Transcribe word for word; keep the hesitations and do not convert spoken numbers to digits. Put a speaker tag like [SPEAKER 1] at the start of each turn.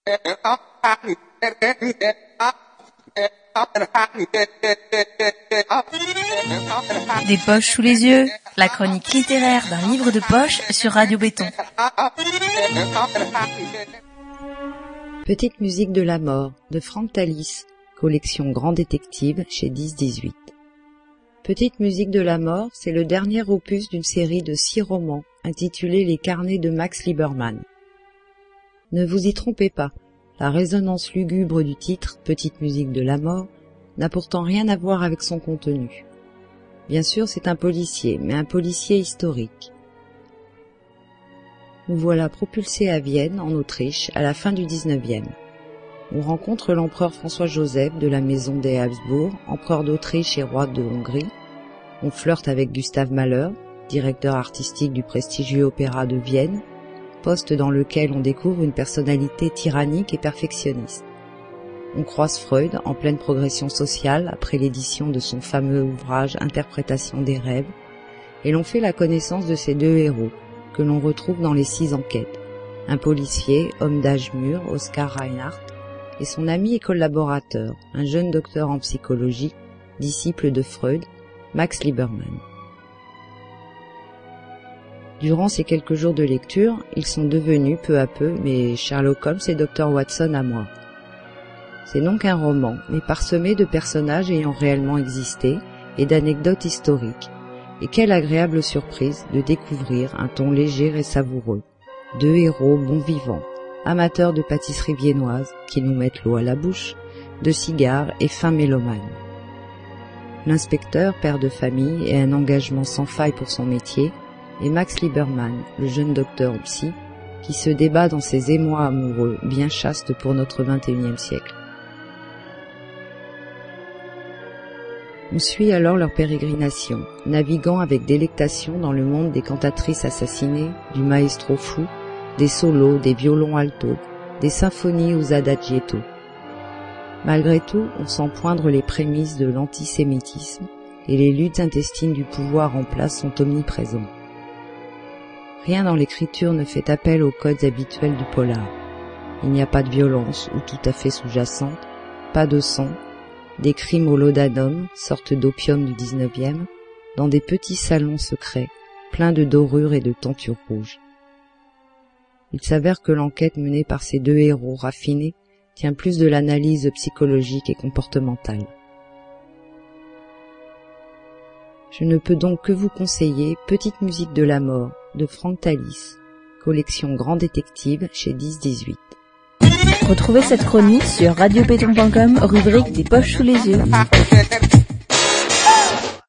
[SPEAKER 1] Des poches sous les yeux, la chronique littéraire d'un livre de poche sur Radio Béton.
[SPEAKER 2] Petite musique de la mort de Franck Tallis, collection Grand Détective chez dix dix-huit. Petite musique de la mort, c'est le dernier opus d'une série de six romans intitulés Les carnets de Max Liebermann. Ne vous y trompez pas, la résonance lugubre du titre Petite musique de la mort n'a pourtant rien à voir avec son contenu. Bien sûr, c'est un policier, mais un policier historique. Nous voilà propulsés à Vienne, en Autriche, à la fin du dix-neuvième. On rencontre l'empereur François-Joseph de la maison des Habsbourg, empereur d'Autriche et roi de Hongrie. On flirte avec Gustave Mahler, directeur artistique du prestigieux opéra de Vienne, poste dans lequel on découvre une personnalité tyrannique et perfectionniste. On croise Freud en pleine progression sociale après l'édition de son fameux ouvrage Interprétation des rêves, et l'on fait la connaissance de ces deux héros, que l'on retrouve dans les six enquêtes, un policier, homme d'âge mûr, Oscar Reinhardt, et son ami et collaborateur, un jeune docteur en psychologie, disciple de Freud, Max Liebermann. Durant ces quelques jours de lecture, ils sont devenus peu à peu mes Sherlock Holmes et docteur Watson à moi. C'est donc un roman, mais parsemé de personnages ayant réellement existé et d'anecdotes historiques. Et quelle agréable surprise de découvrir un ton léger et savoureux. Deux héros bons vivants, amateurs de pâtisserie viennoise qui nous mettent l'eau à la bouche, de cigares et fins mélomanes. L'inspecteur, père de famille et un engagement sans faille pour son métier, et Max Liebermann, le jeune docteur en psy, qui se débat dans ses émois amoureux bien chastes pour notre vingt et unième siècle. On suit alors leur pérégrination, naviguant avec délectation dans le monde des cantatrices assassinées, du maestro fou, des solos, des violons alto, des symphonies aux adagietto. Malgré tout, on sent poindre les prémices de l'antisémitisme et les luttes intestines du pouvoir en place sont omniprésents. Rien dans l'écriture ne fait appel aux codes habituels du polar. Il n'y a pas de violence ou tout à fait sous-jacente, pas de sang, des crimes au laudanum, sorte d'opium du dix-neuvième, dans des petits salons secrets, pleins de dorures et de tentures rouges. Il s'avère que l'enquête menée par ces deux héros raffinés tient plus de l'analyse psychologique et comportementale. Je ne peux donc que vous conseiller Petite musique de la mort de Franck Tallis, collection Grand Détective chez dix dix-huit.
[SPEAKER 1] Retrouvez cette chronique sur radio béton point com, rubrique des poches sous les yeux.